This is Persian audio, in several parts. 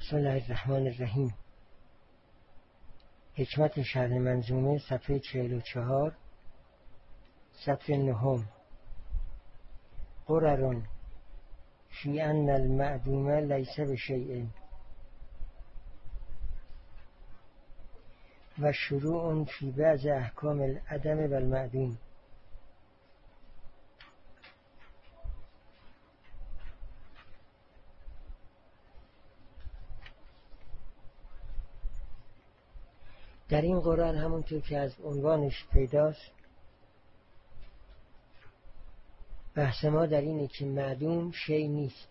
بسم الله الرحمن الرحیم. حکمت شرح منظومه صفحه 44 صفحه 9. قرر فی ان المعدوم لیس بشیء و شروع فی بعض احکام العدم و المعدوم. در این قرآن همونطور که از عنوانش پیداست، بحث ما در اینه که معدوم شیء نیست.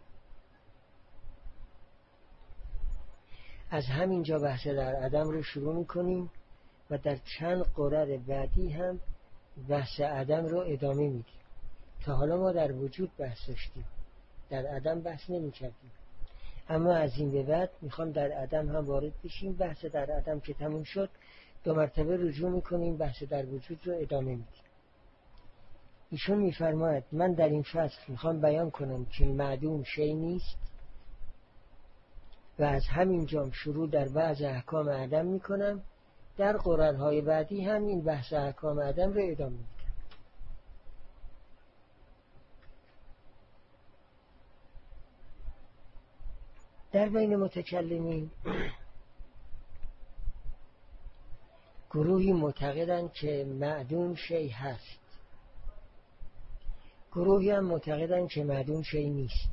از همینجا بحث در عدم رو شروع میکنیم و در چند قرار بعدی هم بحث عدم رو ادامه میدیم. تا حالا ما در وجود بحث داشتیم، در عدم بحث نمیکردیم، اما از این به بعد میخوام در عدم هم وارد بشیم. بحث در عدم که تموم شد 2 مرتبه رجوع میکنیم، بحث در وجود رو ادامه میدیم. ایشون میفرماید من در این فصل میخوام بیان کنم که معدوم شیء نیست و از همینجا شروع در بعض احکام عدم میکنم. در قرارهای بعدی هم این بحث احکام عدم رو ادامه میدم. در بین متکلمین گروهی معتقدند که معدوم شیء هست، گروهی هم معتقدند که معدوم شیء نیست.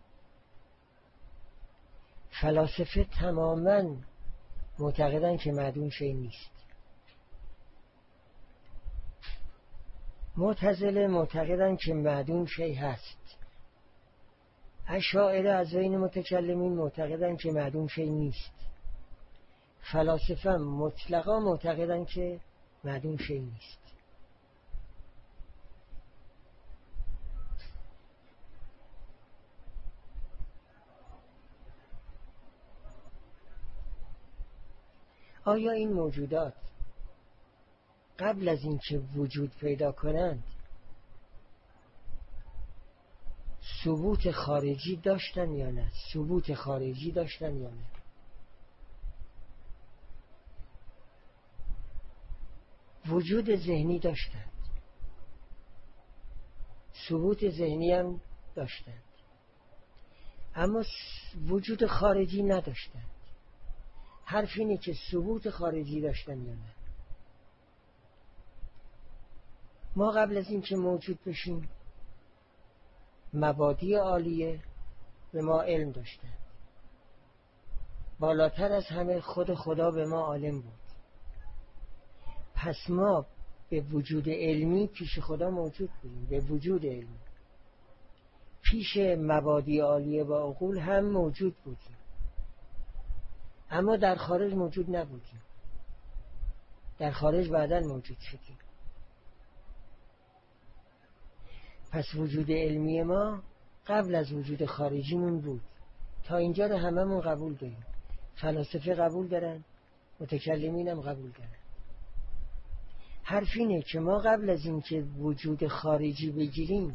فلاسفه تماما معتقدند که معدوم شیء نیست. معتزله معتقدند که معدوم شیء هست. اشاعره از بین متکلمین معتقدند که معدوم شیء نیست. فلاسفه مطلقا معتقدند که معدوم شیء نیست. آیا این موجودات قبل از اینکه وجود پیدا کنند ثبوت خارجی داشتن یا نه؟ ثبوت خارجی داشتن یا نه؟ وجود ذهنی داشتند، ثبوت ذهنی هم داشتند، اما وجود خارجی نداشتند. حرف اینه که ثبوت خارجی داشتن یا نه. ما قبل از این که موجود بشیم مبادی عالیه به ما علم داشتن. بالاتر از همه خود خدا به ما عالم بود. پس ما به وجود علمی پیش خدا موجود بودیم، به وجود علمی پیش مبادی عالیه و عقول هم موجود بودیم، اما در خارج موجود نبودیم. در خارج بعداً موجود شدیم. پس وجود علمی ما قبل از وجود خارجیمون بود. تا اینجا رو هممون قبول داریم. فلاسفه قبول دارن، متکلمین هم قبول دارن. حرف اینه که ما قبل از اینکه وجود خارجی بگیریم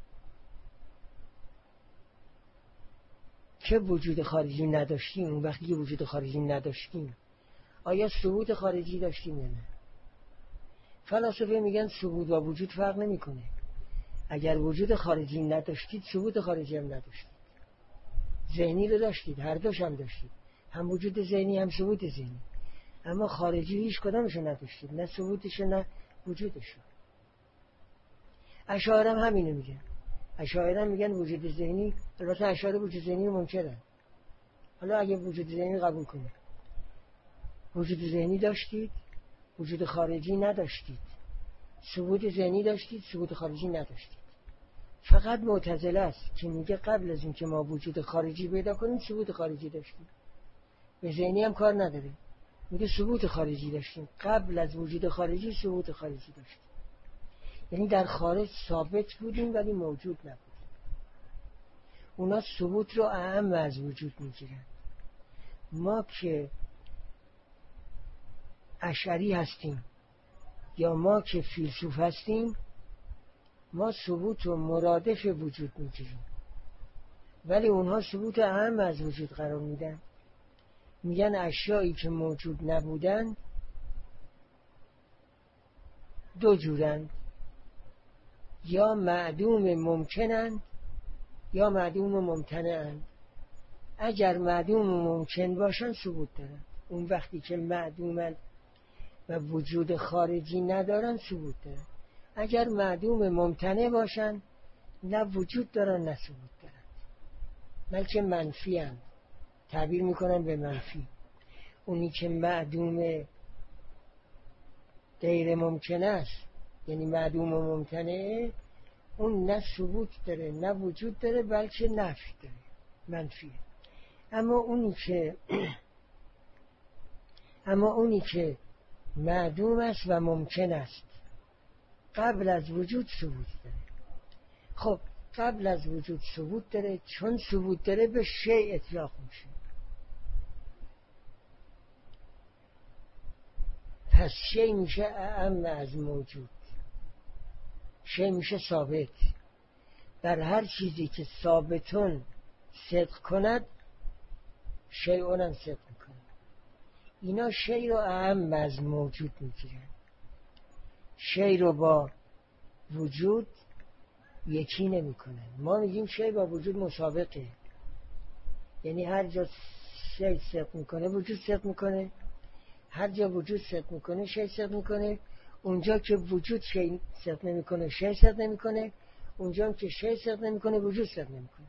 که وجود خارجی نداشتیم. اون وقتی که وجود خارجی نداشتیم آیا ثبوت خارجی داشتیم یا نه؟ فلاسفه میگن ثبوت و وجود فرق نمیکنه. اگر وجود خارجی نداشتید ثبوت خارجی هم نداشتید. ذهنی رو داشتید، هر دوش هم داشتید، هم وجود ذهنی هم ثبوت ذهنی، اما خارجی هیچ کدامش نداشتید، نه ثبوتش نه وجودش. اشاعره هم همینو میگن. اشاعره میگن وجود ذهنی، البته اشاعره وجود ذهنی منکرن. حالا اگه وجود ذهنی قبول کنید، وجود ذهنی داشتید، وجود خارجی نداشتید، ثبوت ذهنی داشتید، ثبوت خارجی نداشتید. فقط معتزله است که میگه قبل از اینکه ما وجود خارجی پیدا کنیم ثبوت خارجی داشتیم. به ذهنی هم کار نداره، میگه ثبوت خارجی داشتیم. قبل از وجود خارجی ثبوت خارجی داشتیم، یعنی در خارج ثابت بودیم ولی موجود نبودیم. اونا ثبوت رو اهم از وجود میگیرن. ما که اشعری هستیم یا ما که فیلسوف هستیم، ما ثبوت و مرادف وجود میگیریم. ولی اونها ثبوت اهم از وجود قرار میدن. میگن اشیایی که موجود نبودن دو جورند، یا معدوم ممکنند یا معدوم ممتنعند. اگر معدوم ممکن باشن ثبوت دارن، اون وقتی که معدومن و وجود خارجی ندارن ثبوت دارن. اگر معدوم ممتنع باشن نه وجود دارن نه ثبوت دارن، بلکه منفی هستند، تعبیر میکنن به منفی. اونی که معدوم غیر ممکن است، یعنی معدوم و ممتنعه، اون نه ثبوت داره نه وجود داره، بلکه نفی داره، منفیه. اما اونی که معدوم است و ممکن است قبل از وجود ثبوت داره. خب قبل از وجود ثبوت داره، چون ثبوت داره به شیء اطلاق میشه. پس شیء میشه اعم از موجود، شیء میشه ثابت. در هر چیزی که ثابتون صدق کند شیء هم صدق میکنه. اینا شیء رو اعم از موجود میگیرن، شیء رو با وجود یکی نمیکنن. ما میگیم شیء با وجود مسابقه، یعنی هر جا شیء صدق میکنه وجود صدق میکنه، هر جا وجود صدق میکنه شیء صدق میکنه. اونجا که وجود شیء صدق نمیکنه شیء صدق نمیکنه، اونجا که شیء صدق نمیکنه وجود صدق نمیکنه.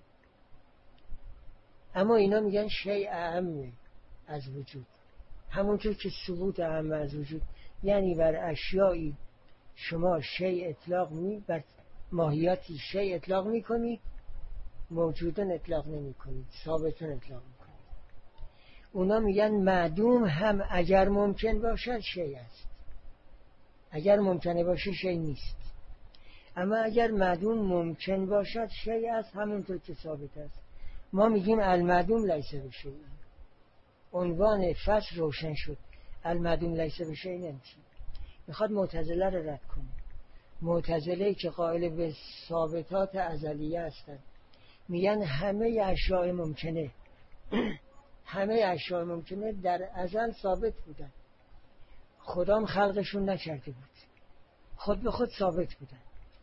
اما اینا میگن شیء اعم از وجود، همونطور که ثبوت اعم از وجود. یعنی بر اشیایی شما شیء اطلاق بر ماهیتی شیء اطلاق میکنید، موجودن اطلاق نمیکنید، ثابتون اطلاق میکنید. اونا میگن معدوم هم اگر ممکن باشد شیء است، اگر ممکنه باشه شیء نیست. اما اگر معدوم ممکن باشد شیء است، همونطور که ثابت است. ما میگیم المعدوم لیس بشیء. عنوان فصل روشن شد. المعدوم لیس بشیء نمیشه. میخواد معتزله رو رد کنه. معتزله که قائل به ثابتات ازلیه هستند میگن همه اشیاء ممکنه همه اشیاء ممکنه در ازل ثابت بودن، خدام خلقشون نکرده بود، خود به خود ثابت بودن.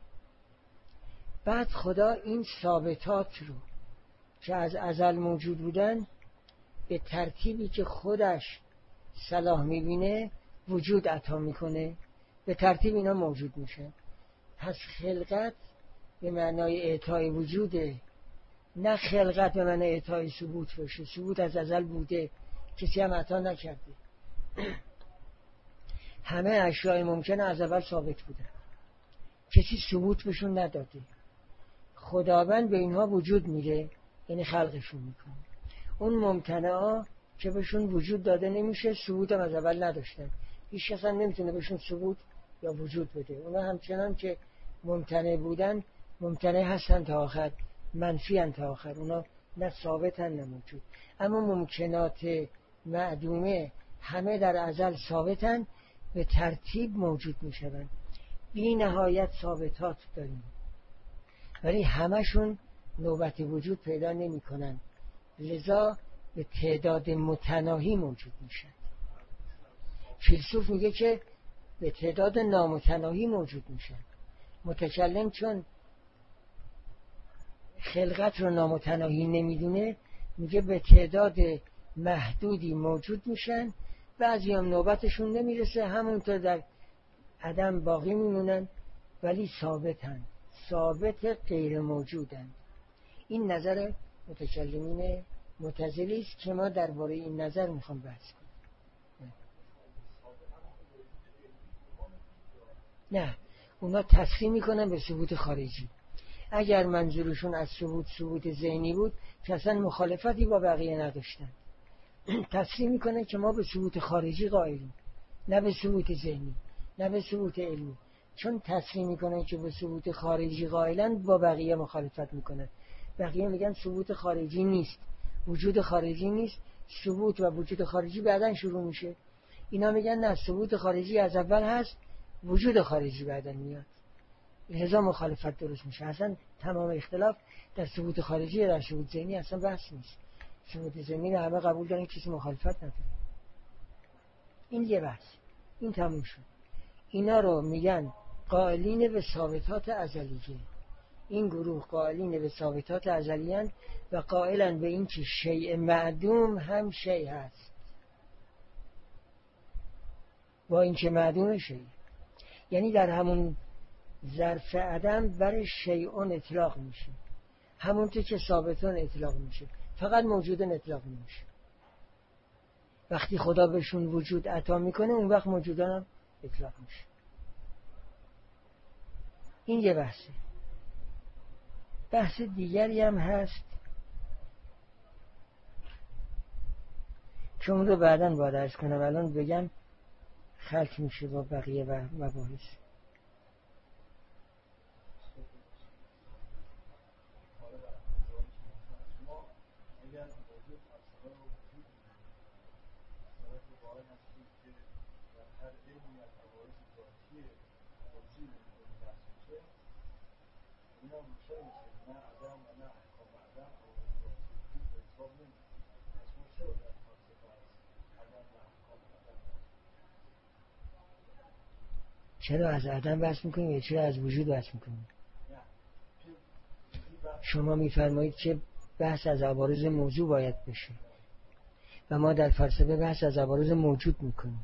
بعد خدا این ثابتات رو که از ازل موجود بودن به ترتیبی که خودش صلاح میبینه وجود عطا میکنه، به ترتیب اینا موجود میشن. پس خلقت به معنای اعطای وجوده، نه خلقت به معنای اعطای ثبوت باشه. ثبوت از ازل بوده، کسی هم عطا نکرده. همه اشیاء ممکنه از اول ثابت بودن، کسی ثبوت بهشون نداده. خداوند به اینها وجود میده، یعنی خلقشون میکنه. اون ممتنعا که بهشون وجود داده نمیشه، ثبوت هم از اول نداشتن، هیچ کس هم نمیتونه بهشون ثبوت یا وجود بده. اونا همچنان که ممتنع بودن ممتنع هستن تا آخر، منفی هستن تا آخر. اونا نه ثابتن نه موجود. اما ممکنات معدومه همه در ازل ثابتن، به ترتیب موجود میشن. بی نهایت ثابتات داریم، ولی همشون نوبت وجود پیدا نمی کنن، لذا به تعداد متناهی موجود میشن. فیلسوف میگه که به تعداد نامتناهی موجود میشن. متکلم چون خلقت رو نامتناهی نمیدونه میگه به تعداد محدودی موجود میشن، بعضی هم نوبتشون نمیرسه، همونطور در عدم باقی میمونن، ولی ثابتن، ثابت غیر موجودن. این نظر متکلمین معتزلی است که ما درباره این نظر میخوام بحث کنیم. نه، اونا تسلیم میکنن به ثبوت خارجی. اگر منظورشون از ثبوت ذهنی بود که اصلا مخالفتی با بقیه نداشتن. تسلیم میکنن که ما به ثبوت خارجی قائلیم، نه به ثبوت ذهنی، نه به ثبوت علمی. چون تسلیم میکنن که به ثبوت خارجی قائلن، با بقیه مخالفت میکنن. بقیه میگن ثبوت خارجی نیست، وجود خارجی نیست، ثبوت و وجود خارجی بعداً شروع میشه. اینا میگن نه، ثبوت خارجی از اول هست، وجود خارجی بعداً میاد. لذا مخالفت درست میشه. اصلا تمام اختلاف در ثبوت خارجی یا در ثبوت ذهنی اصلا بحث نیست. ثبوت ذهنی رو همه قبول دارن، کسی مخالفت نداره. این یه بحث، این تموم شد. اینا رو میگن قائلین به ثابتات ازلیه. این گروه قائلین به ثابتات ازلیه‌اند و قائلن به این که شیء معدوم هم شیء هست، با این که معدوم شیء، یعنی در همون ظرف عدم برای شیء اطلاق میشه، همونطور که ثابتان اطلاق میشه، فقط موجودان اطلاق نمیشه. وقتی خدا بهشون وجود عطا میکنه اون وقت موجودان هم اطلاق میشه. این یه بحثه. بحث دیگری هم هست که اون رو بعداً باید عرض کنم، الان بگم خلط میشه با بقیه مباحث. چرا از عدم بحث میکنیم یا چرا از وجود بحث میکنیم؟ شما میفرمایید که بحث از عوارض موضوع باید بشه و ما در فلسفه بحث از عوارض موجود میکنیم.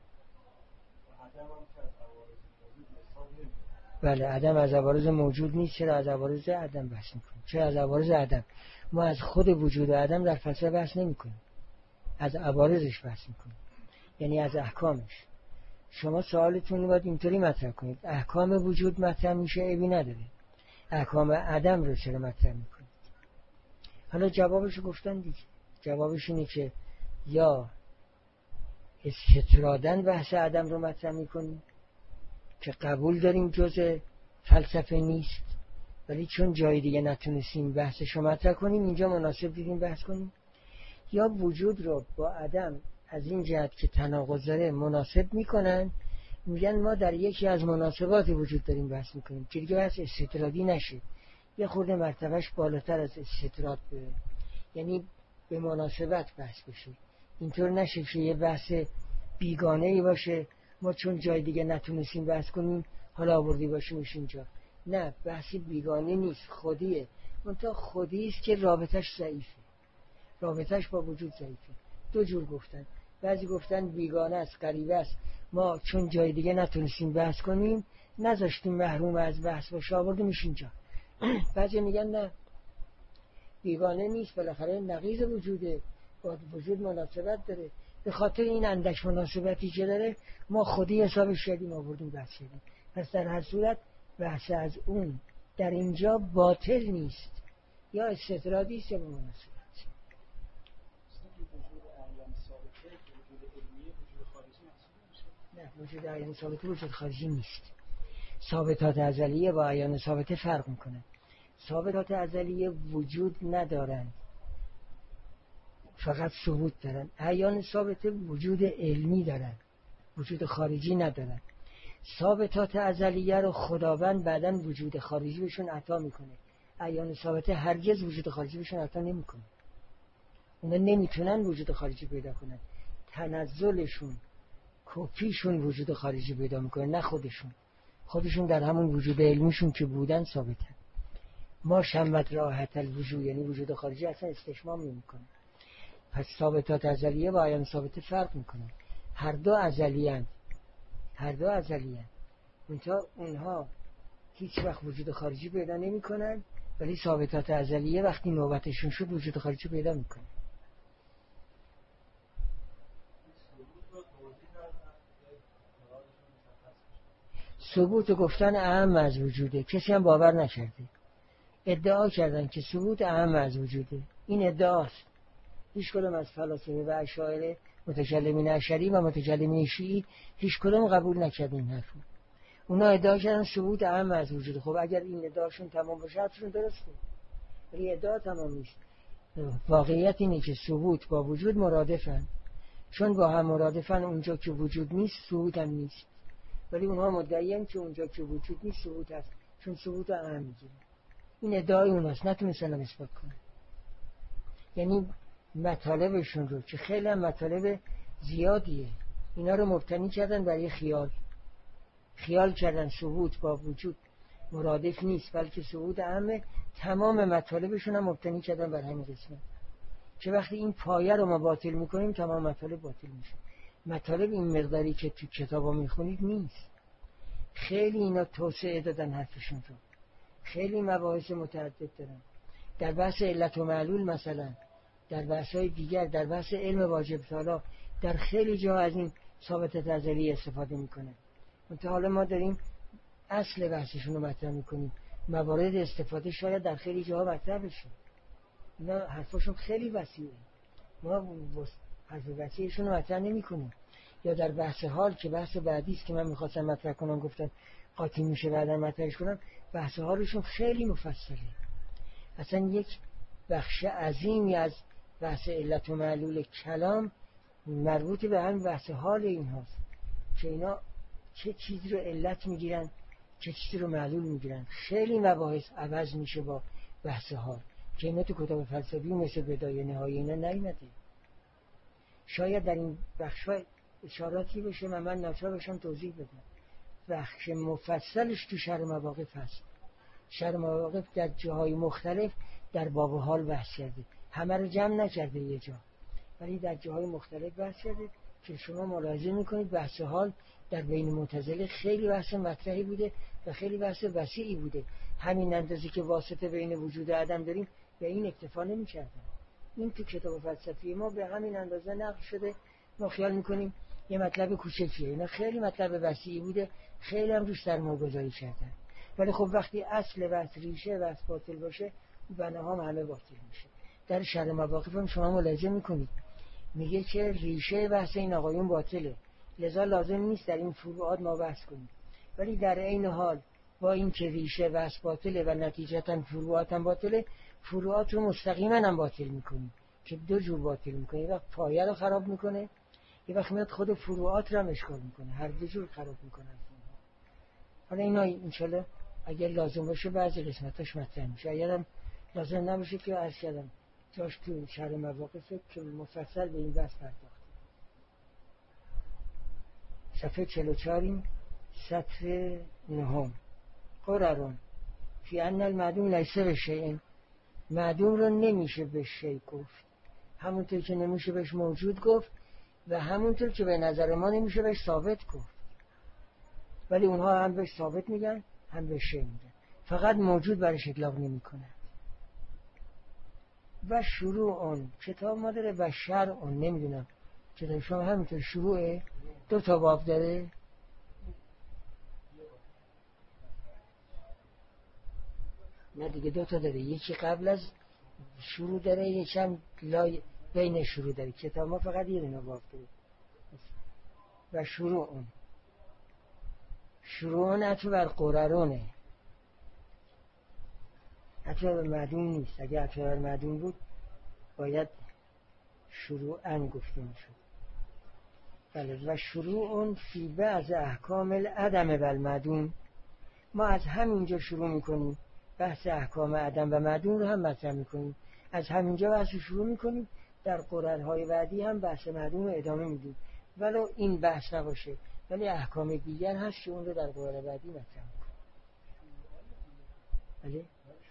بله، عدم از عوارض موجود نیست. چرا از عوارض عدم بحث میکنیم؟ چرا از عوارض عدم؟ ما از خود وجود عدم در فلسفه بحث نمیکنیم، از عوارضش بحث میکنیم، یعنی از احکامش. شما سوالتون رو باید اینطوری مطرح کنید: احکام وجود مطرح میشه، عیبی نداره، احکام عدم رو چرا مطرح میکنید؟ حالا جوابشو گفتن دیگه. جوابش اینه که یا استطراداً بحث عدم رو مطرح میکنیم که قبول داریم جزء فلسفه نیست، ولی چون جای دیگه نتونستیم بحثش رو مطرح کنیم اینجا مناسب دیدیم بحث کنیم، یا وجود رو با عدم از این جهت که تناقض داره مناسب میکنن، میگن ما در یکی از مناسبات وجود داریم بحث میکنیم که دیگه بحث استطرادی نشه، یه خورده مرتبهش بالاتر از استطراد بره، یعنی به مناسبت بحث بشه. اینطور نشه که یه بحث بیگانه ای باشه، ما چون جای دیگه نتونستیم بحث کنیم حالا آوردی باشیمش اینجا. نه، بحثی بیگانه نیست، خودیه. منتها خودی است که رابطش ضعیفه، رابطش با وجود ضعیفه. دو جور گفتن، بعضی گفتن بیگانه است، غریبه است، ما چون جای دیگه نتونستیم بحث کنیم نذاشتیم محروم از بحث باشه آوردیمش اینجا. بعضی میگن نه، بیگانه نیست، بالاخره نقیض وجوده، با وجود مناسبت داره، به خاطر این اندک مناسبتی که داره ما خودی حسابش کردیم آوردیم بحث کردیم. پس در هر صورت بحث از اون در اینجا باطل نیست، یا استطرادی است یا به مناسبت. نه، وجود اعیان ثابته وجود خارجی نیست. ثابتات ازلیه با اعیان ثابته فرق میکنه. ثابتات ازلیه وجود ندارن، فقط ثبوت دارن. اعیان ثابته وجود علمی دارن، وجود خارجی ندارن. ثابتات ازلیه رو خداوند بعداً وجود خارجی بهشون عطا میکنه. اعیان ثابته هرگز وجود خارجی بهشون عطا نمیکنه. اونا نمیتونن وجود خارجی پیدا کنن، تنزلشون، کپیشون وجود خارجی پیدا میکنه، نه خودشون در همون وجود علمیشون که بودن ثابتن. ما شمت راحت الوجود، یعنی وجود خارجی اصلا استشمام نمیکنه. پس ثابتات ازلیه با اعیان ثابته فرق میکنه. هر دو ازلیه‌اند، اونها هیچ وقت وجود خارجی پیدا نمیکنن، ولی ثابتات ازلیه وقتی نوبتشون شد وجود خارجی پیدا میکنه. ثبوت گفتن اهم از وجوده، کسی هم باور نکرده. ادعا کردن که ثبوت اهم از وجوده، این ادعاست. هیچ کدوم از فلاسفه و اشاعره، متکلمین اشعری و متکلمین شیعی، هیچ کدوم قبول نکردن این حرفو. اونا ادعا کردن ثبوت اهم از وجوده. خب اگر این ادعاشون تمام باشه حرفشون درسته، ولی ادعا تمام نیست. واقعیت اینه که ثبوت با وجود مرادفن، چون با هم مرادفن اونجا که وجود نیست ثبوت هم نیست، ولی اونها مدعیان که اونجا که وجود نیست ثبوت هست، چون ثبوت اعم میگیره. این ادعای اوناست، نتونستن اثبات کنن. یعنی مطالبشون رو که خیلی هم مطالب زیادیه، اینا رو مبتنی کردن برای خیال کردن ثبوت با وجود مرادف نیست، بلکه ثبوت اعم. تمام مطالبشون هم مبتنی کردن بر همین قسمت که وقتی این پایه رو ما باطل میکنیم تمام مطالب باطل میشه. مطالب این مقداری که تو کتابا میخونید نیست. خیلی اینا توسعه دادن حرفشون رو، خیلی مباحث متعدد دارن در بحث علت و معلول، مثلا در بحث‌های دیگر، در بحث علم واجب طالا، در خیلی جا از این ثابت ازلی استفاده میکنه. منتها حالا ما داریم اصل بحثشون رو مطرح میکنیم، موارد استفاده شاید در خیلی جاها مطرح بشه. اینا حرفاشون خیلی وسیعه، ما حرف وسیعشون رو مطرح نمیکنیم. یا در بحث حال که بحث بعدی است که من میخواستم مطرح کنم، گفتم قاطی میشه بعدا مطرحش کنم، بحث حالشون خیلی مفصله. اصلا یک بخش عظیمی از بحث علت و معلول کلام مربوط به هم بحث حال این هاست که اینا چه چیزی رو علت میگیرن، چه چیزی رو معلول میگیرن. خیلی مباحث عوض میشه با بحث حال که اینا تو کتاب فلسفی مثل بدایه نهایه اینا نیامده. شاید در این بخش‌ها اشاراتی بشه و من ناچار بشم توضیح بدم. بخش مفصلش تو شرح مواقف هست. شرح مواقف در جاهای مختلف در باب حال بحث کرده، همه رو جمع نکرده یه جا، ولی در جاهای مختلف بحث کرده که شما ملاحظه میکنید بحث حال در بین معتزله خیلی بحث مطرحی بوده و خیلی بحث وسیعی بوده. همین اندازه که واسطه بین وجود عدم داریم به این اکتفا نمی‌کردن. این تو کتاب فلسفی ما به همین اندازه نقل شده، ما خیال میکنیم یه مطلب کوچکیه. اینا خیلی مطلب وسیعی بوده، خیلی هم روش سرمایه‌گذاری کردن. ولی خب وقتی اصل بحث ریشه بحث باطل باشه، بناها همه باطل میشه. در شرح مواقف هم شما ملاحظه میکنید میگه که ریشه بحث این آقایون باطله، لذا لازم نیست در این فروعات ما بحث کنیم. ولی در عین حال با این که ریشه بحث باطله و نتیجتا فروعات هم باطله، فروعات رو مستقیما هم باطل میکنیم که دو جور باطل میکنه. یه وقت پایه رو خراب میکنه، یه وقت میاد خود فروعات رو هم اشکال میکنه، هر دو جور خراب میکنه. حالا اینا انشالله اگر لازم باشه بعضی قسمتاش مطرح میشه، اگرم لازم نباشه که عرض کردم جاش تو شرح مواقفه که مفصل به این بحث پرداخته. صفحه 44 سطر 9. قرارون فی ان المعدوم لیس بشیء، معدوم رو نمیشه به شیء گفت، همونطور که نمیشه بهش موجود گفت و همونطور که به نظر ما نمیشه بهش ثابت گفت، ولی اونها هم بهش ثابت میگن هم بهش شیء میگن، فقط موجود برش اطلاق نمیکنن. و شروع اون کتاب ما داره و شرع اون، نمیدونم کتاب شما همینطور شروعه، 2 تا باب داره. نه دیگه 2 تا داره، یکی قبل از شروع داره، یکی هم بین شروع داره. کتاب ما فقط یه دونه باب داره. و شروع اون عطف بر قررونه، عطف بر معدوم نیست. اگه عطف بر معدوم بود باید شروعاً گفته میشد. بله. و شروع فی بعض احکام العدم و المعدوم، ما از همینجا شروع میکنیم بحث احکام عدم و معدوم رو هم مطرح میکنیم، از همینجا بحث شروع میکنیم، در قررهای بعدی هم بحث معدوم رو ادامه میدیم. ولو این بحث نباشه ولی احکام دیگر هست که اون رو در قرر بعدی مطرح میکنیم. بله.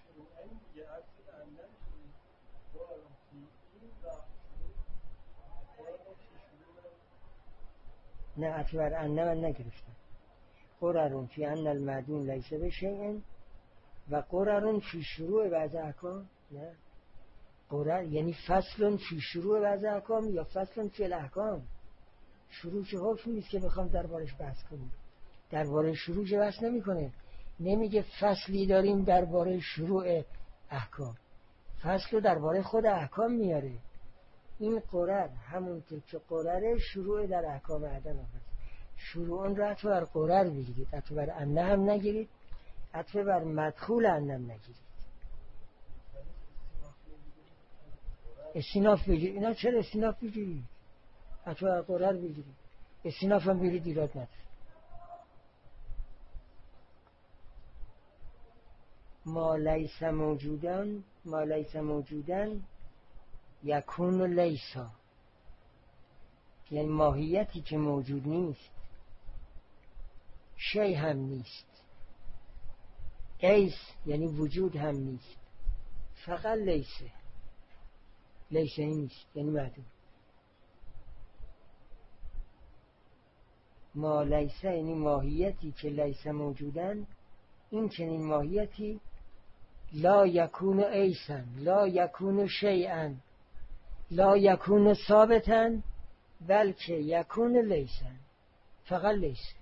نه اطور انه من نگرفتم. قررون فی ان المعدوم لیس بشیء و قررون فی شروع بعض احکام. نه قرر یعنی فصل فی شروع بعض احکام یا فصل فی الاحکام. شروع چه حکم نیست که بخوام دربارش بحث کنیم، درباره شروع چه بحث نمیکنه، نمیگه فصلی داریم درباره شروع احکام، فصل رو درباره خود احکام میاره. این قرر همونطور که قرر شروع در احکام عدم هست، شروع رو عطف بر قرر بگیرید، عطف بر انه هم نگیرید، عطف بر مدخول انه هم نگیرید. استیناف بگیرید. اینا چرا استیناف بگیرید؟ عطف بر قرر بگیرید، استیناف هم بگیرید، ایراد نداره. ما لیس موجودن یکون لیسا، یعنی ماهیتی که موجود نیست شی هم نیست، ایس یعنی وجود هم نیست، فقط لیسه نیست یعنی معدوم. ما لیسه یعنی ماهیتی که لیسه موجودن، این چنین ماهیتی لا یکون ایسن، لا یکون شیئن، لا یکون ثابتن، بلکه یکون لیسن، فقط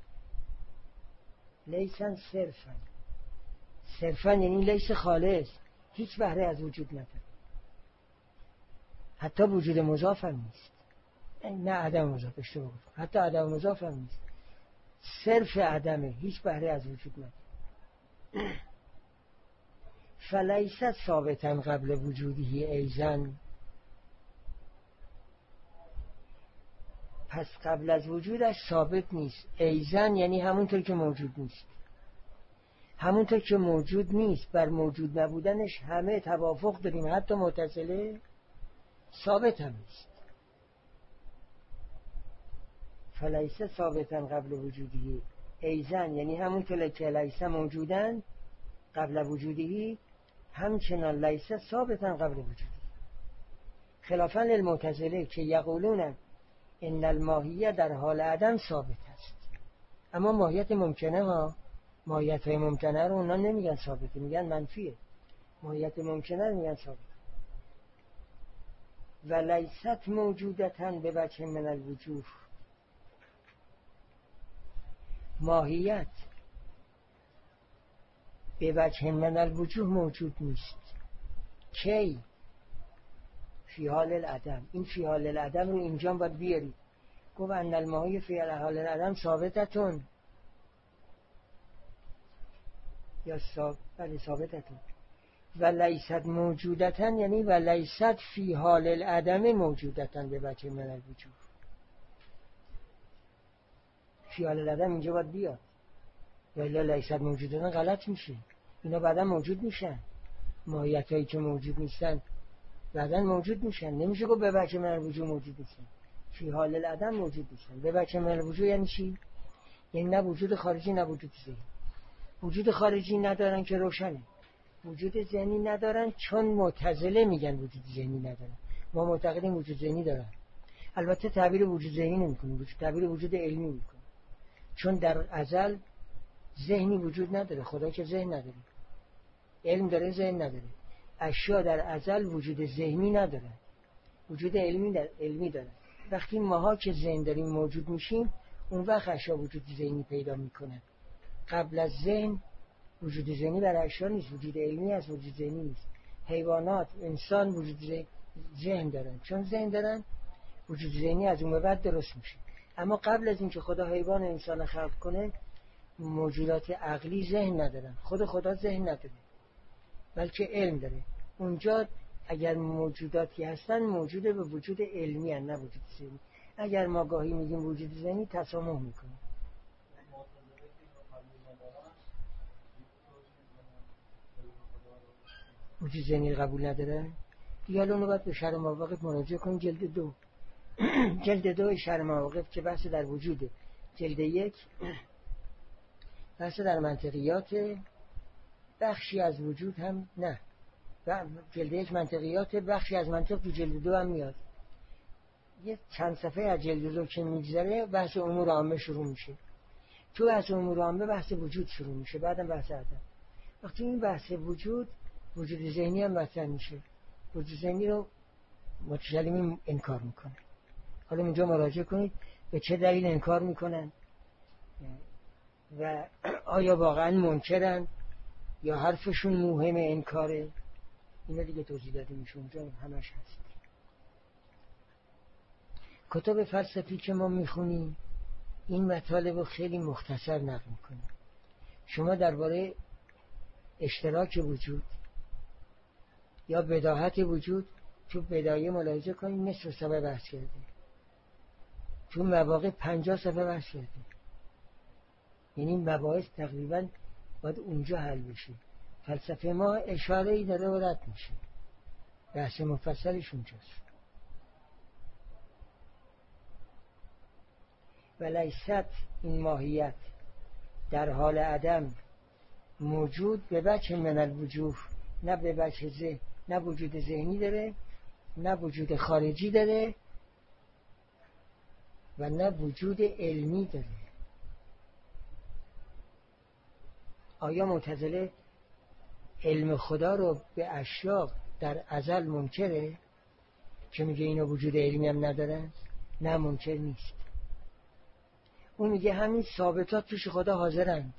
لیسن صرفا یعنی لیس خالص، هیچ بهره از وجود نداره، حتی وجود مضاف هم نیست، نه عدم مضاف، اشتباه گفتم، حتی عدم مضاف هم نیست، صرف عدمه، هیچ بهره از وجود نداره. فلیست ثابتا قبل وجودی ایزن، پس قبل از وجودش ثابت نیست. ایزن یعنی همونطور که موجود نیست، همونطور که موجود نیست بر موجود نبودنش همه توافق داریم، حتی معتزله، ثابت هم نیست. فلیست ثابتا قبل وجودی ایزن یعنی همونطور که لیس موجودن قبل وجودی، همچنان لیس ثابتا قبل وجودی، خلافاً للمعتزله که یقولون ان الماهیه در حال عدم ثابت است. اما ماهیت ممکنه ها، ماهیت های ممکنه رو اونا نمیگن ثابته، میگن منفیه. ماهیت ممکنه رو میگن ثابت. و لیست موجودتن به وجه من الوجوه، ماهیت به وجه من الوجوه موجود نیست. کی؟ فی حال العدم. این فی حال العدم رو اینجا باید بیاری. گفت ان الماهی فی حال العدم ثابتتون، یا ثابتتون. و لیست موجودتن یعنی و لیست فی حال العدم موجودتن به وجه من الوجوه. فی حال العدم اینجا باید بیاد، ولی لیست موجودتن غلط میشه، اینا بعدا موجود میشن. ماهیت هایی که موجود نیستن بعدا موجود میشن، نمیشه گفت به وجه من الوجوه موجود نیستن، فی حال العدم موجود نیستن. به وجه من الوجوه یعنی چی؟ یعنی نه وجود خارجی نه وجود ذهنی. وجود خارجی ندارن که روشنه، وجود ذهنی ندارن چون معتزله میگن وجود ذهنی ندارن، ما معتقدیم وجود ذهنی دارن. البته تعبیر وجود ذهنی نمیکنیم، تعبیر وجود علمی میکنیم، چون در ازل ذهنی وجود نداره، خدا که ذهن نداره، علم داره ذهن نداره. اشیا در ازل وجود ذهنی نداره، وجود علمی داره. وقتی ماها که ذهن داریم موجود میشیم، اون وقت اشیا وجود ذهنی پیدا میکنن. قبل از ذهن وجود ذهنی برای اشیا نیست، وجود علمی هست، وجود ذهنی نیست. حیوانات، انسان وجود ذهن دارن، چون ذهن دارن وجود ذهنی از اون به بعد درست میشه. اما قبل از اینکه خدا حیوان و انسان خلق کنه، موجودات عقلی ذهن ندارن. خدا ذهن نداره، بلکه علم داره. اونجا اگر موجوداتی هستن موجوده به وجود علمی هستن، نه وجود ذهنی. اگر ما گاهی میگیم وجود ذهنی تسامح میکنیم. وجود ذهنی قبول نداره. دیگه اونو باید به شرح مواقف مراجعه کنیم، جلد 2 جلد 2 شرح مواقف که بحث در وجوده. جلد 1 بحث در منطقیات، بخشی از وجود هم نه، جلد 1 منطقیات، بخشی از منطق تو جلد 2 هم میاد. یه چند صفحه از جلد 2 که میگذره بحث امور عامه شروع میشه. تو بحث امور عامه بحث وجود شروع میشه، بعدم بحث عدم. وقتی این بحث وجود ذهنی هم مطرح میشه، وجود ذهنی رو متکلمین انکار میکنه. حالا اینجا مراجعه کنید به چه دلیل انکار میکنن و آیا واقعا منکرن یا حرفشون موهم انکاره. اینا دیگه توضیح داده میشه، اونجا همش هست. کتاب فلسفی که ما میخونیم این مطالب رو خیلی مختصر نقل میکنه. شما درباره اشتراک وجود یا بداهت وجود تو بدایه ملاحظه کنید، نصف صفحه بحث کرده، تو مواقع 50 صفحه بحث کرده. یعنی مباحث تقریبا باید اونجا حل بشه. فلسفه ما اشاره ای داره و رد میشه، بحث مفصلش اونجاست. و لیست این ماهیت در حال عدم موجود به وجه من الوجوه، نه به وجه نه وجود ذهنی داره، نه وجود خارجی داره و نه وجود علمی داره. آیا معتزله علم خدا رو به اشیاء در ازل منکره که میگه اینا وجود علمی هم ندارن؟ نه، منکر نیست. اون میگه همین ثابتات توش خدا حاضرند،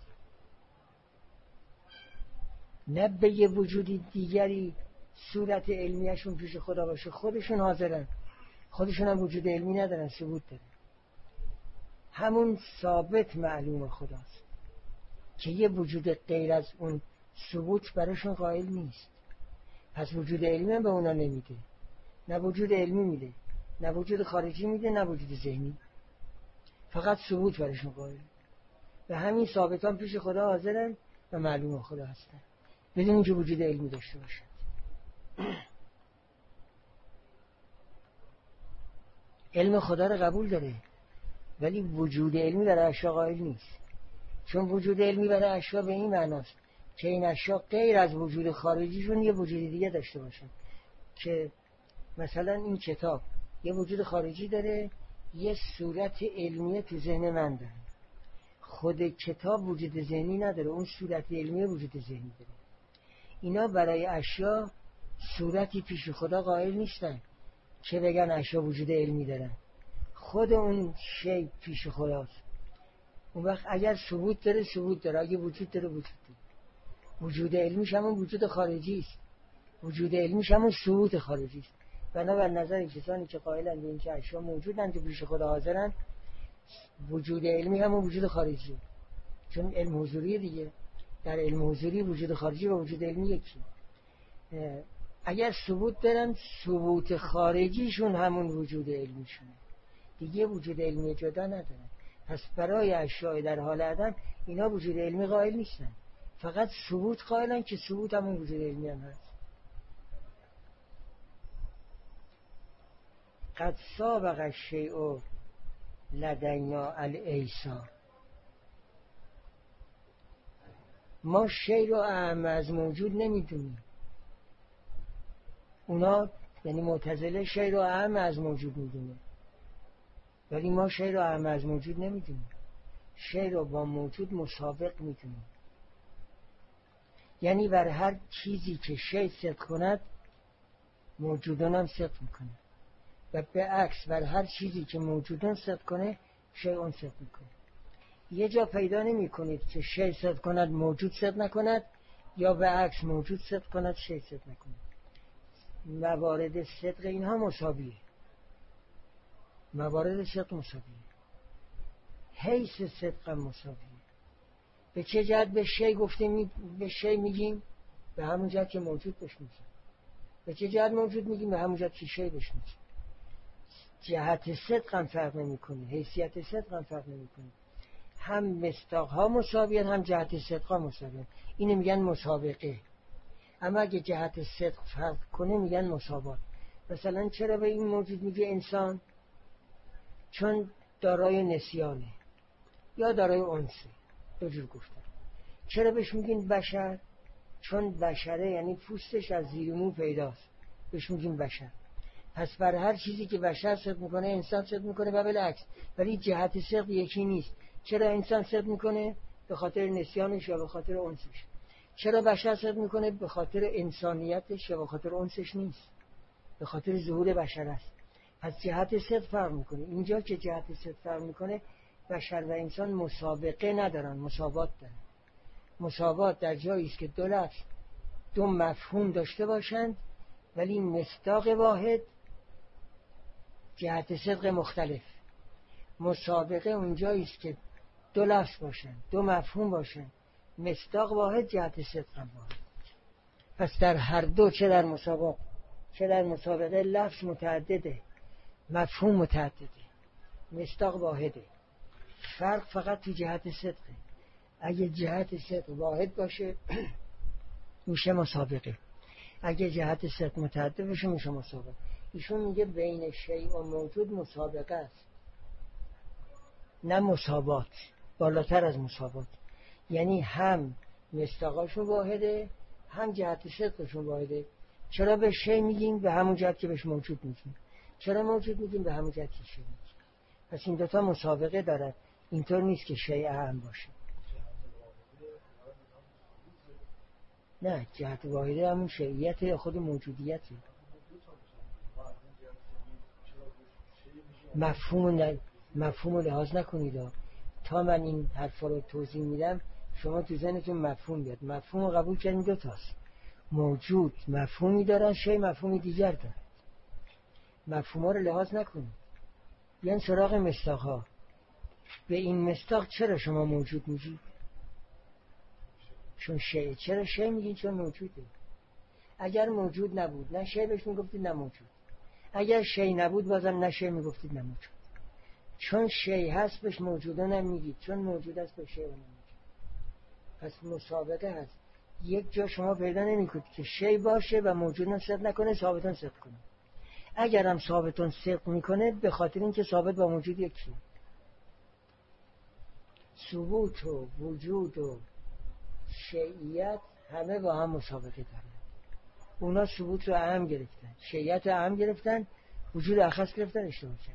نه به یه وجودی دیگری صورت علمیشون پیش خدا باشه، خودشون حاضرن، خودشون هم وجود علمی ندارن، ثبوت داره. همون ثابت معلوم خداست که یه وجود غیر از اون ثبوت براشون قائل نیست. پس وجود علمی هم به اونا نمیده، نه وجود علمی میده، نه وجود خارجی میده، نه وجود ذهنی، فقط ثبوت براشون قائل. و همین ثابتان پیش خدا حاضرن و معلوم خدا هستن بدون اینکه وجود علمی داشته باشن. علم خدا رو قبول داره ولی وجود علمی برای اشیاء قائل نیست، چون وجود علمی برای اشیاء به این معناست که این اشیاء غیر از وجود خارجیشون یه وجود دیگه داشته باشن. که مثلا این کتاب یه وجود خارجی داره، یه صورت علمی تو ذهن من داره. خود کتاب وجود ذهنی نداره، اون صورت علمی وجود ذهنی داره. اینا برای اشیاء صورتی پیش خدا قائل نیستن که بگن اشیاء وجود علمی دارن، خود اون شی پیش خداست. اون وقت اگر ثبوت داره ثبوت داره، اگه وجود داره وجود داره. وجود علمیش همون وجود خارجی است، وجود علمیش همون ثبوت خارجی است. بنابر نظر کسانی که قائلن به اینکه اشیاء موجودن که پیش خدا حاضرن، وجود علمی همون وجود خارجی، چون علم حضوری دیگه. در علم حضوری وجود خارجی و وجود علمی یکی. اگر ثبوت دارن، ثبوت خارجیشون همون وجود علمیشونه دیگه، وجود علمی جدا ندارن. پس برای اشیاء در حال عدم اینا وجود علمی قائل نیستن، فقط ثبوت قائلن که ثبوت همون وجود علمی هم هست. قد سابق الشیء لدینا الایسا، ما شی رو اعم از موجود نمیدونیم. اونا یعنی معتزله شی رو اعم از موجود میدونه، ولی ما شی رو اعم از موجود نمیدونیم، شی رو با موجود مسابق میدونیم. یعنی بر هر چیزی که شی صدق کند موجودان هم صدق میکنه، و به عکس بر هر چیزی که موجودان صدق کنه شی اون صدق میکنه. یه جا پیدا نمی کنید که شی صدق کند موجود صدق نکند، یا به عکس موجود صدق کند شی صدق نکند. موارد صدق اینها مساویه، موارد صدق مساویه، حیث صدق مساویه. به چه جهت به شی گفتیم به شی میگیم؟ به همون جهت که موجود بهش میگیم. به چه جهت موجود میگیم؟ به همون جهت که شی بهش میگیم. جهت صدق هم فرق نمیکنه، حیثیت صدق هم فرق نمیکنه. هم مصداق ها مساویه، هم جهت صدق ها مساویه. اینو میگن مسابقه. اما اگه جهت صدق فرق کنه میگن مساوات. مثلا چرا به این موجود میگه انسان؟ چون دارای نسیانه یا دارای انسه، دو جور گفتن. چرا بهش میگین بشر؟ چون بشره یعنی پوستش از زیر مو پیداست، بهش میگیم بشر. پس بر هر چیزی که بشر صدق میکنه انسان صدق میکنه و بالعکس، ولی جهت صدق یکی نیست. چرا انسان صدق میکنه؟ به خاطر نسیانش یا به خاطر انسش. چرا بشر صدق میکنه؟ به خاطر انسانیتش یا به خاطر انسش نیست، به خاطر ظهور بشر است. پس جهت صدق فرق میکنه. اینجا که جهت صدق فرق میکنه، بشر و انسان مسابقه ندارن، مساوات دارن. مساوات در جایی است که دو لفظ دو مفهوم داشته باشند ولی مصداق واحد، جهت صدق مختلف. مسابقه اونجایی است که دو لفظ باشن، دو مفهوم باشن، مصداق واحد، جهت صدق واحد. پس در هر دو، چه در مسابقه لفظ متعدده، مفهوم متعدده، مصداق واحده. فرق فقط تو جهت صدقه. اگه جهت صدق واحد باشه میشه مسابقه. اگه جهت صدق متعدد بشه میشه مسابقه. ایشون میگه بین شیء و موجود مسابقه است، نه مساوات، بالاتر از مساوات. یعنی هم مصداقاشون واحده، هم جهت صدقشون واحده. چرا به شیء میگیم؟ به همون جهت که بهش موجود میگیم. چرا موجود میگیم؟ به همون جهت که شیء میگیم. پس این دوتا مسابقه دارد. اینطور نیست که شیء اهم باشه. نه، جهت واحده همون شیعیت یا خود موجودیته. مفهوم رو لحاظ نکنید. تا من این حرفا رو توضیح میدم شما تو ذهنتون مفهوم بیاد. مفهوم رو قبول کردین دو تاست. موجود مفهومی دارن، شیء مفهومی دیگر داره. مفهوم رو لحاظ نکنید. بیان سراغ مصداق‌ها. به این مصداق چرا شما موجود میگید؟ چون شیء. چرا شیء میگین؟ چون موجوده. اگر موجود نبود نه شیء بهش میگفتید نه موجود. اگر شیء نبود بازم نه شیء میگفتید نه موجود. چون شیء هست بهش موجوده نمیگید، چون موجود است به شیء نمیگید. پس مسابقه هست. یک جا شما پیدا نمی‌کنید که شیء باشه و موجودن صدق نکنه، ثابتن صدق کنه. اگر هم ثابتن صدق میکنه به خاطر اینکه ثابت با موجود یکیه. ثبوت و وجود و شیعیت همه با هم مسابقه دارن. اونا ثبوت رو اهم گرفتن، شیعیت رو اهم گرفتن، وجود اخص گرفتن، اشتباه کردن.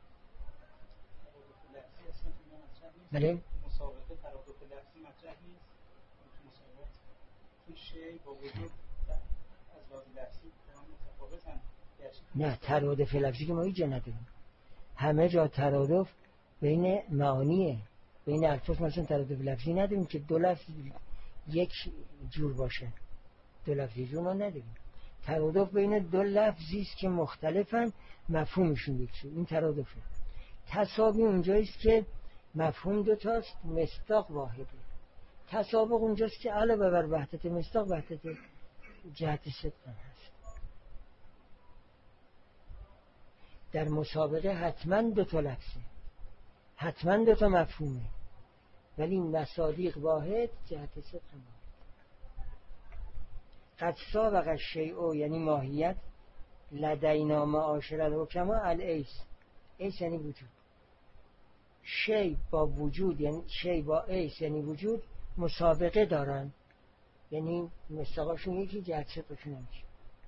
بله؟ مسابقه ترادف لفظی مطرح نیست. مسابقه چون شیء با وجود از لحاظ لفظی متفاوتن. نه، ترادف لفظی که ما هیچ جا نداریم. همه جا ترادف بین معانیه، بین الفاظ. مثلا ترادف لفظی نداریم که دو لفظ یک جور باشه. دو لفظی جور ما نداریم. ترادف بین دو لفظی است که مختلفن، مفهومشون یکیه. این ترادفه. تساوی اونجاییست که مفهوم دو تاست، مصداق واحده. تسابق اونجاست که علاوه بر وحدت مصداق وحدت جهت صدق هست. در مسابقه حتما دو تا لفظه، حتما دو تا مفهومه، ولی این مصادیق واحد، جهت صدق واحد. قد سابق الشیء یعنی ماهیت، لدینا معاشر الحکما الایس. ایس یعنی وجود. شیء با وجود یعنی شیء با ایس یعنی وجود مسابقه دارن، یعنی مصداقشون یکی، جهت صدقشون نمیشه.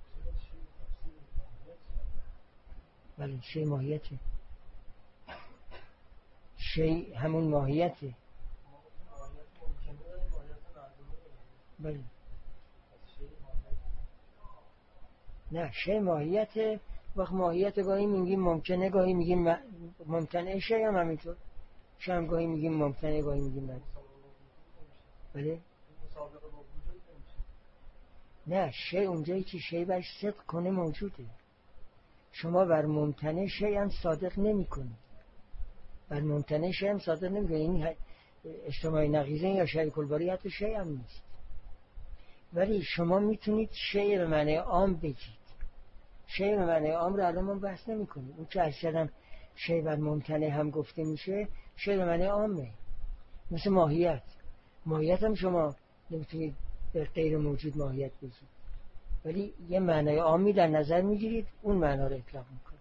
ولی شیء ماهیته. شیء همون ماهیته. بله. نه، شیء ماهیته. وقت ماهیت گاهی میگیم ممکنه، گاهی میگیم ممکنه. شیء هم همینطور. شام گاهی میگیم ممکنه، گاهی میگیم بله. بله؟ نه، شیء اونجایی که شیء برش صدق کنه موجوده. شما بر ممکنه شیء هم صادق نمی کنید. بر ممکنه شیء هم صادق نمی کنید. این اجتماعی نقیضه یا شریک الباری حتی شیء هم نیست. ولی شما میتونید شیء به معنی عام بگید. شیء به معنی عام رو الان ما بحث نمی کنیم. اون که اصلا شیء بر ممکنه هم گفته میشه، شیء به معنی عامه. مثل ماهیت. ماهیت هم شما نمیتونید به غیر موجود ماهیت بگید، ولی یه معنای عامی در نظر میگیرید، اون معنا رو اطلاق میکنید.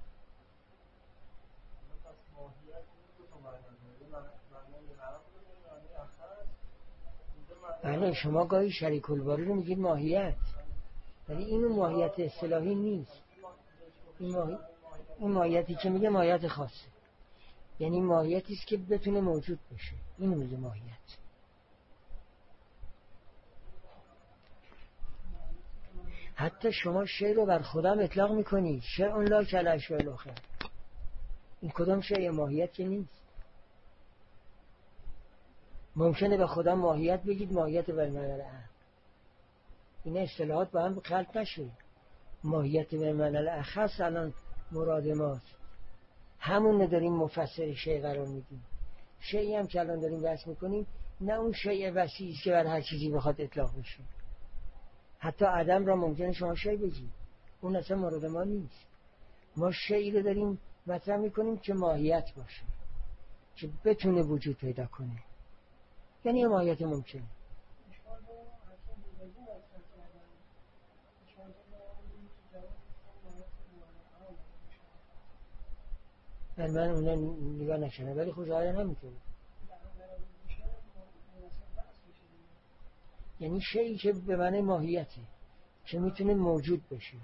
بله، شما گاهی شریک الباری رو میگید ماهیت، ولی این ماهیت اصطلاحی نیست. این ماهیتی که میگه ماهیت خاصه، یعنی ماهیتی است که بتونه موجود بشه. اینو میگه ماهیت. حتی شما شیء رو بر خودم اطلاق میکنید، شیء لا کالاشیاء الاخرى. این کدام شیء ماهیت که نیست. ممکنه به خودم ماهیت بگید، ماهیت بالمعنی الاعم. این اصطلاحات با هم خلط نشه. ماهیت بالمعنی الاخص الان مراد ماست، همون داریم مفسر شیء قرار میدیم. شیئی هم که الان داریم بحث میکنیم نه اون شیء وسیعی است که بر هر چیزی بخواد اطلاق بشه. حتی عدم را ممکنه شما شیء بگید، اون اصلا مورد ما نیست. ما شیئی رو داریم مطرح میکنیم که ماهیت باشه، که بتونه وجود پیدا کنه، یعنی ماهیت ممکنه. من اون نگاه نکنم، ولی خود ظاهرا همینطوره. یعنی شیئی که به معنی ماهیته، که میتونه موجود بشه.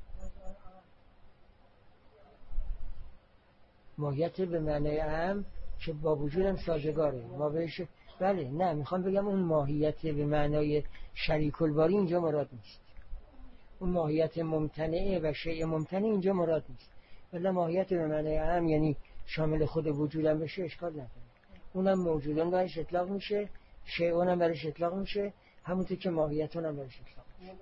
ماهیت به معنی اهم که با وجودم سازگاره، ما بهش بله. نه، میخوام بگم اون ماهیت به معنای شریک الباری اینجا مراد نیست. اون ماهیت ممتنعه و شیء ممتنع اینجا مراد نیست. ولی ماهیت به معنی اهم یعنی شامل خود وجودم بشه اشکال نداره. اونم موجودان برش اطلاق میشه، شیء هم برش اطلاق میشه، همونطور که ماهیت هم برش اطلاق میشه.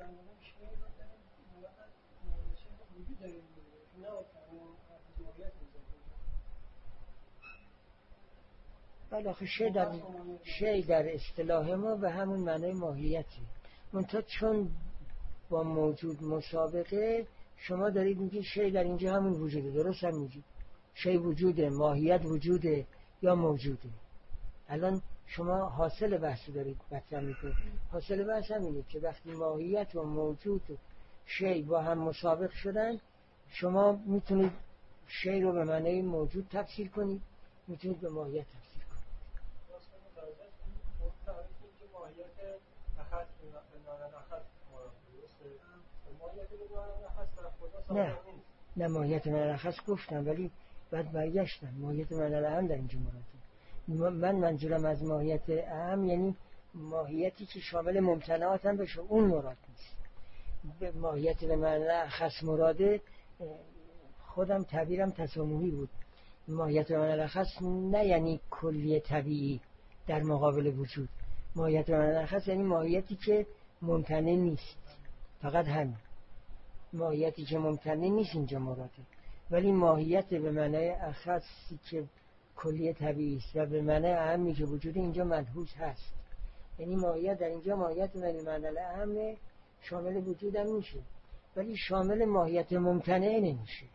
ولی آخه شی در اصطلاح ما به همون معنی ماهیتی. منتها چون با موجود مسابقه، شما دارید میگید شی در اینجا همون وجوده. درست هم میگید شی وجوده، ماهیت وجوده یا موجوده. الان شما حاصل بحث دارید مطرح میکنید. حاصل بحث همینه که وقتی ماهیت و موجود و شی با هم مسابق شدن، شما میتونید شی رو به معنی موجود تفسیر کنید، میتونید به ماهیت تفسیر کنید. نه ماهیت مرخص گفتم، ولی بعد برگشتم ماهیت منال اهم در اینجا مراده. من منظورم از ماهیت اهم یعنی ماهیتی که شامل ممتنعات هم بشه، اون مراد نیست. به ماهیت به منال خاص مراده، خودم تعبیرم تسامحی بود. ماهیت به منال خاص نه یعنی کلی طبیعی در مقابل وجود. ماهیت به منال خاص یعنی ماهیتی که ممتنع نیست، فقط همین. ماهیتی که ممتنع نیست اینجا مراده. ولی ماهیت به معنای اخصی که کلی طبیعی است و به معنای اهمی که وجود اینجا مدهوش هست. یعنی ماهیت در اینجا ماهیت به معنای اهم شامل وجود هم میشه، ولی شامل ماهیت ممتنع نمیشه.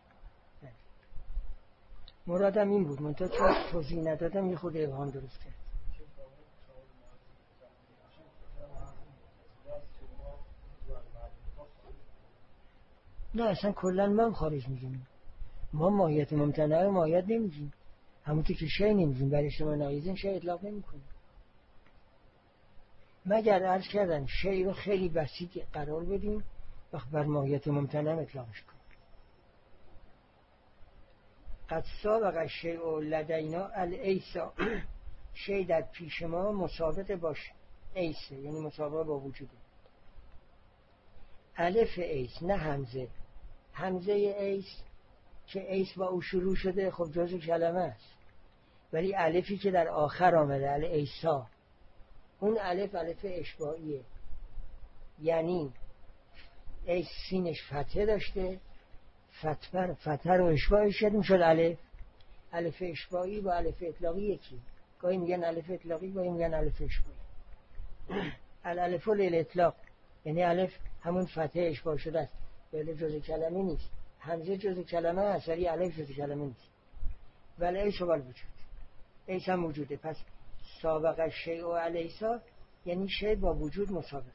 مرادم این بود، منتها چون توضیح ندادم یه خود ابهام درست کرد. نه اصلا کلا ما خارج میگیم. ما ماهیت ممتنع رو ماهیت نمیگیم، همونطور که شی نمیگیم. برای شما نایزین شی اطلاق نمیکنیم، مگر عرض کردن شی رو خیلی بسیط قرار بدیم وقت بر ماهیت ممتنع اطلاقش کنیم. قد سابق الشیء لدینا الایسا، شی در پیش ما مسابقه باش ایسه، یعنی مسابقه با وجوده. الف ایس نه همزه. همزه ایس که ایس با او شروع شده خب جزء کلمه است، ولی الفی که در آخر آمده ایسا، اون الف اشباعیه. یعنی ایس سینش فتحه داشته، فتحه رو اشباعی شد میشد الف اشباعی با الف اطلاقی یکی. گاهی میگن الف اطلاقی، گاهی میگن الف اشباعی. الالف للاطلاق یعنی الف همون فتحه اشباع شده است، ولی جزء کلمه نیست. همزه جزء کلمه است ولی الف جزء کلمه نیست. ولی ایس و الوجود، ایس هم وجوده. پس سابق الشیء علیسا یعنی شی با وجود مسابقه.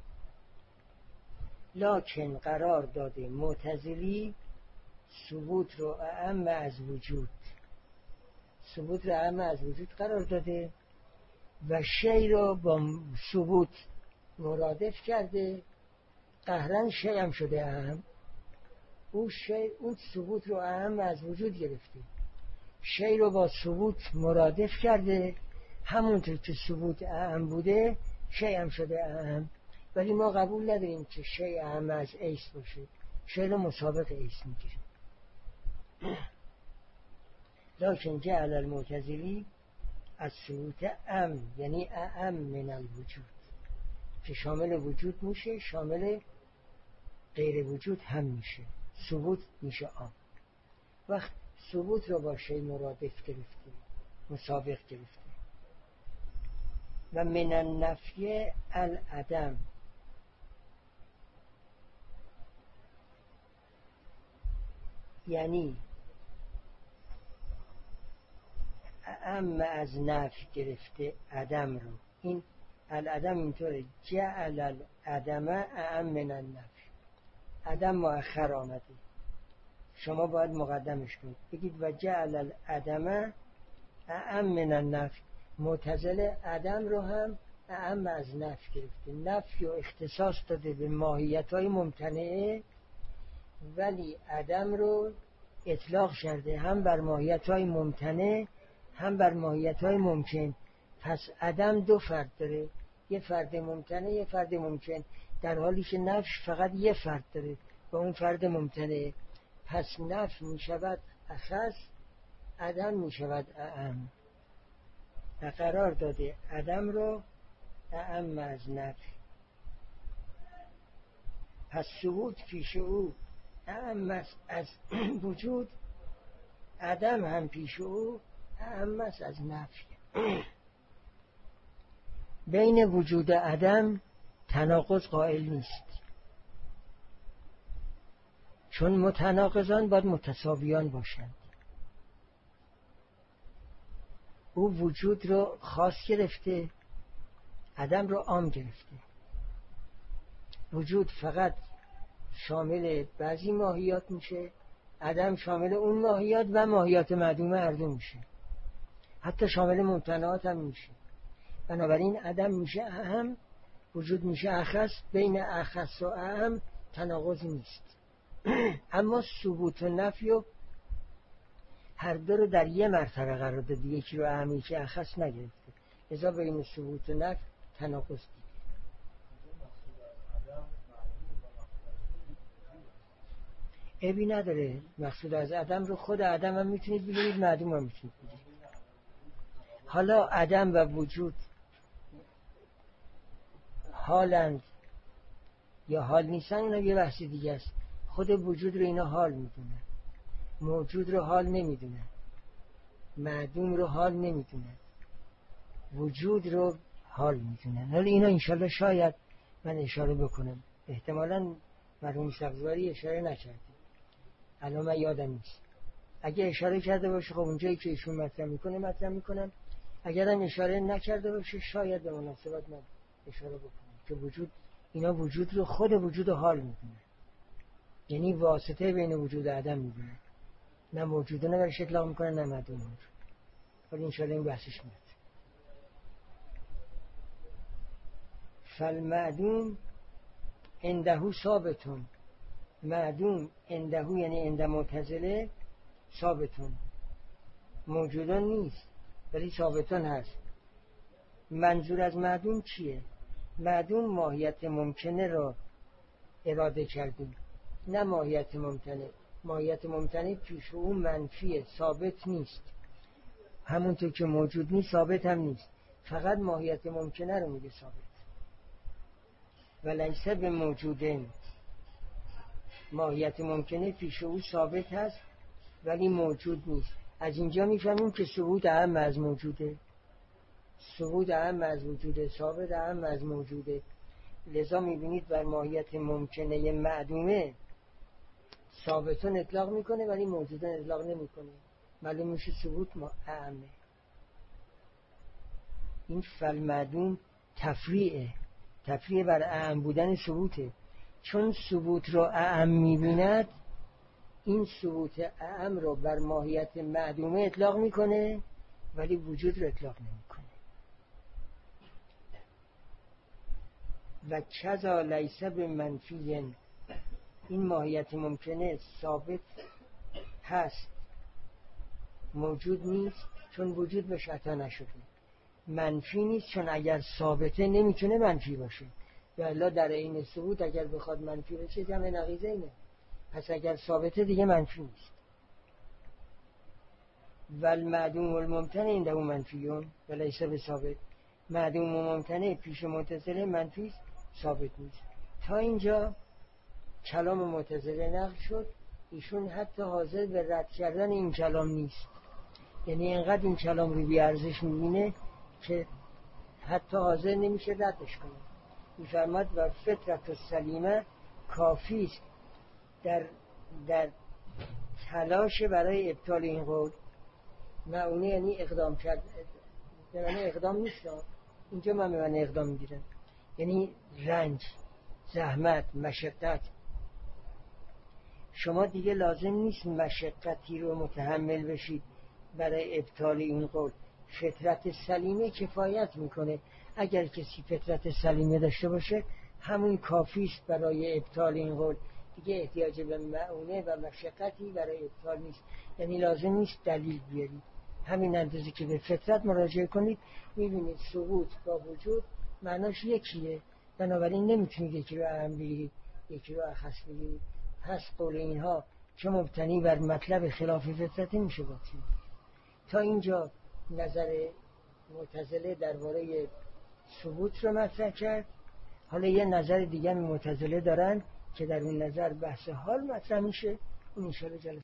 لکن قرار داده معتزلی ثبوت رو اعم از وجود، ثبوت رو اعم از وجود قرار داده و شی رو با ثبوت مرادف کرده. قهرن شی هم شده اهم. اون ثبوت رو اهم از وجود گرفته، شی رو با ثبوت مرادف کرده. همونطور که ثبوت اهم بوده شی هم شده اهم. ولی ما قبول نداریم که شی اهم از ایس باشه، شی رو مسابق ایس میگیریم. لکن جعل المعتزلی از ثبوت ام یعنی اهم من الوجود، که شامل وجود میشه شامل غیر وجود هم میشه. ثبوت میشه آم. وقت ثبوت رو با شی مرادف گرفته، مسابق گرفته. و من النفی العدم، یعنی اما از نفی گرفته عدم رو. این العدم اینطوره، جعل العدم اعم من النفی. عدم مؤخر آمده، شما باید مقدمش کنید، بگید و جعل العدم اعم من النفی. معتزله عدم رو هم اعم از نفی گرفته، نفی و اختصاص داده به ماهیت‌های ممتنعه، ولی عدم رو اطلاق کرده هم بر ماهیت‌های ممتنع هم بر ماهیت‌های ممکن. پس عدم دو فرد داره، یه فرد ممتنع یه فرد ممکن، در حالی که نفی فقط یه فرد داره و اون فرد ممتنع. پس نفی می شود اخص، عدم می شود اعم. و قرار داده عدم رو اعم از نفی. پس ثبوت پیش او اعم از وجود، عدم هم پیش او اعم از نفی. بین وجود عدم تناقض قائل نیست، چون متناقضان باید متساویان باشند. او وجود رو خاص گرفته، عدم رو عام گرفته. وجود فقط شامل بعضی ماهیات میشه، عدم شامل اون ماهیات و ماهیات معدومه هر دو میشه، حتی شامل ممتنعات هم میشه. بنابراین عدم میشه اعم، وجود میشه اخص. بین اخص و اعم تناقض نیست. اما ثبوت و نفی و هر دو رو در یه مرتبه قرار داده، یکی رو اعم یکی اخص نگرفته، لذا بین ثبوت و نفی تناقض دید. عیبی نداره، مقصود از عدم رو خود عدم هم میتونید بگیرید، معدوم هم میتونید بگیرید. حالا عدم و وجود حالند یا حال نیستن، اینا یه بحث دیگه است. خود وجود رو اینا حال میدونن، موجود رو حال نمیدونن، معدوم رو حال نمیدونن، وجود رو حال میدونن. حالا اینا انشالله شاید من اشاره بکنم، احتمالاً مرحوم سبزواری اشاره نکرده، الان من یادم نیست. اگه اشاره کرده باشه خب اونجایی که ایشون مطرح میکنه مطرح میکنم، اگر هم اشاره نکرده باشه شاید به مناسبت من اشاره بکنم که وجود، اینا وجود رو خود وجود حال میدونه، یعنی واسطه بین وجود و عدم میدونه، نه موجودونه برش اطلاق میکنه نه معدوم موجود. ولی انشاءالله این بحثش میاد. فالمعدوم عنده ثابتون، معدوم عنده یعنی عند معتزله ثابتون، موجودان نیست ولی ثابتون هست. منظور از معدوم چیه؟ معدوم ماهیت ممکنه را اراده کردیم، نه ماهیت ممتنه. ماهیت ممتنه پیش او منفیه، ثابت نیست. همونطور که موجود نیست ثابت هم نیست، فقط ماهیت ممکنه رو میگه ثابت. ولیسه به موجودن، ماهیت ممکنه پیش او ثابت هست ولی موجود نیست. از اینجا میفهمیم که ثبوت اهم از موجوده، ثبوت اهم از وجوده، ثابت اهم از موجوده. لذا میبینید بر ماهیت ممکنه معدومه ثابتون اطلاق میکنه ولی موجودن اطلاق نمیکنه، معلوم میشه ثبوت اهمه. این فالمعدوم تفریع بر اهم بودن ثبوته، چون ثبوت رو اهم میبیند این ثبوت اهم رو بر ماهیت معدومه اطلاق میکنه ولی وجود رو اطلاق نمیکنه. و کذا لیس بمنفی، این ماهیت ممکنه ثابت هست موجود نیست چون وجود بهش عطا نشده، منفی نیست چون اگر ثابته نمیتونه منفی باشه، والا در این ثبوت اگر بخواد منفی بشه جمع نقیضه اینه، پس اگر ثابته دیگه منفی نیست. والمعدوم الممتنع عنده منفیون ولیس بثابت، معدوم و ممتنع پیش معتزله منفی ثابت نیست. تا اینجا کلام معتزله نقل شد، ایشون حتی حاضر به رد کردن این کلام نیست، یعنی اینقدر این کلام رو بی ارزش میبینه که حتی حاضر نمیشه ردش کنه. میفرماد و فطرت السلیمه کافی است در تلاش برای ابطال این قول. معونه یعنی اقدام کرد، یعنی اقدام نیست، اینجا من به معنی اقدام میگیرم، یعنی رنج، زحمت، مشقت. شما دیگه لازم نیست مشقتی رو متحمل بشید برای ابطال این قول. فطرت سلیمه کفایت میکنه. اگر کسی فطرت سلیمه داشته باشه همون کافی است برای ابطال این قول، دیگه احتیاج به معونه و مشقتی برای ابطال نیست. یعنی لازم نیست دلیل بیارید، همین اندازه که به فطرت مراجعه کنید میبینید ثبوت با وجود معناش یکیه، بنابراین نمیتونید یکی رو اهم بگیرید یکی رو اخص بگیرید. پس قول اینها که مبتنی بر مطلب خلاف فطرتی میشه باطل. تا اینجا نظر معتزله درباره ثبوت رو مطرح کرد. حالا یه نظر دیگه معتزله دارن که در اون نظر بحث حال مطرح میشه. اون ان شاءالله